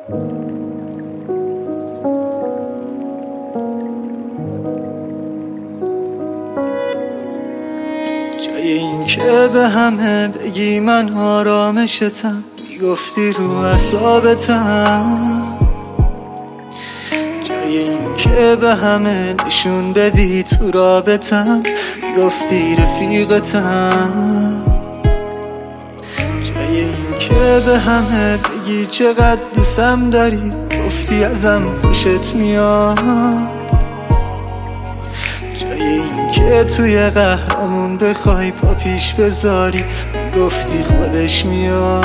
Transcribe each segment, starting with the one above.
جای این که به همه بگی من آرامشتم، میگفتی رو اعصابتم. جای این که به همه نشون بدی تو رابطم، میگفتی رفیقتم. جای این که به همه بگی چقدر دوستم داری، گفتی ازم خوشت میاد. جای این که توی قهرمون بخوای پا پیش بذاری، میگفتی خودش میاد.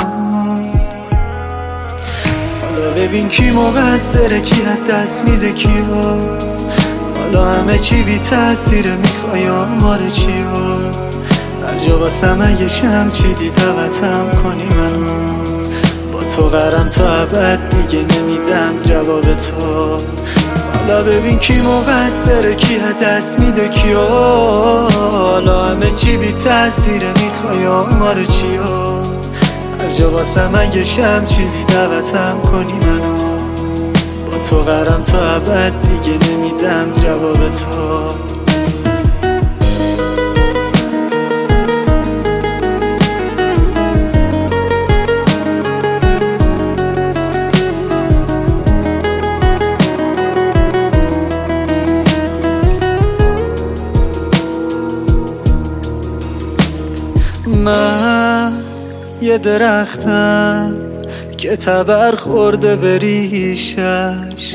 حالا ببین کی مقصره، کی از دست میده کیو. حالا همه چی بی تأثیره، میخوای آمار چیو. هر جا واسم اگه شم چیدی دعوتم کنی منو. با تو قرم تا ابد دیگه نمیدم جواب تو. حالا ببین کی مقصره، کی از دست میده کیو. حالا همه چی بی تأثیره، میخوای آمار چیو. هر جا واسم اگه شم چیدی دعوتم کنی منو. با تو قرم تا ابد دیگه نمیدم جواب تو. من یه درختم که تبر خورده به ریشش.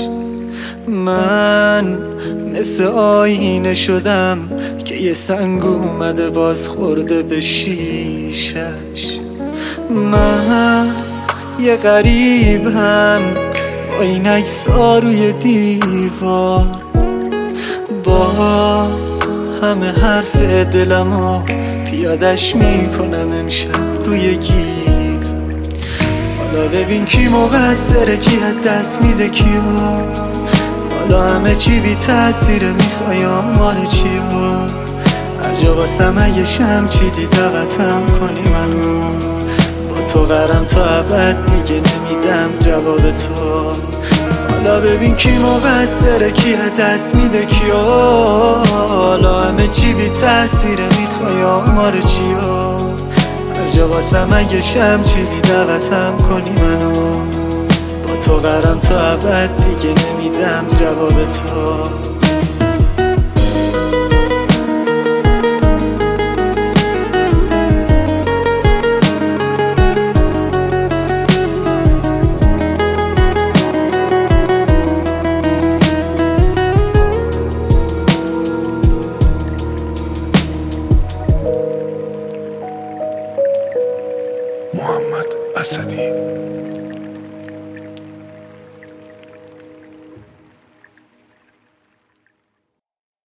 من مثل آینه شدم که یه سنگ اومده باز خورده به شیشش. من یه غریبم با این عکس‌ها روی دیوار، باز همه حرف دلمو پیادش میکنم امشب روی گیت. حالا ببین کی مقصره، کی از دست میده کیو. حالا همه چی بی تأثیره، میخوای آمار چیو. هر جا واسم اگه شم چیدی دعوتم کنی منو. با تو قرم تا ابد دیگه نمیدم جواب تو. حالا ببین کی مقصره، کی از دست میده کیو. حالا همه چی بی تأثیره، میخوای آمار چیو. هر جا واسم اگه شم چیدی دعوتم کنی منو. با تو قرم تا ابد دیگه نمیدم جواب تو. محمد اسدی.